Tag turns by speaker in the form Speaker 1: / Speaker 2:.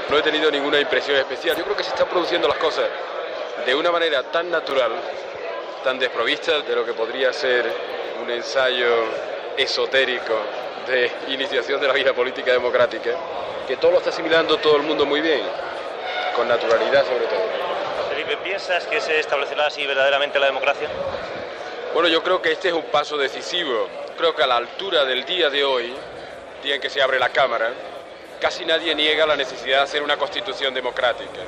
Speaker 1: No he tenido ninguna impresión especial. Yo creo que se están produciendo las cosas de una manera tan natural, tan desprovista de lo que podría ser un ensayo esotérico de iniciación de la vida política democrática, que todo lo está asimilando todo el mundo muy bien, con naturalidad sobre todo.
Speaker 2: Felipe, ¿piensas que se establecerá así verdaderamente la democracia?
Speaker 1: Bueno, yo creo que este es un paso decisivo. Creo que a la altura del día de hoy, día en que se abre la Cámara, casi nadie niega la necesidad de hacer una constitución democrática.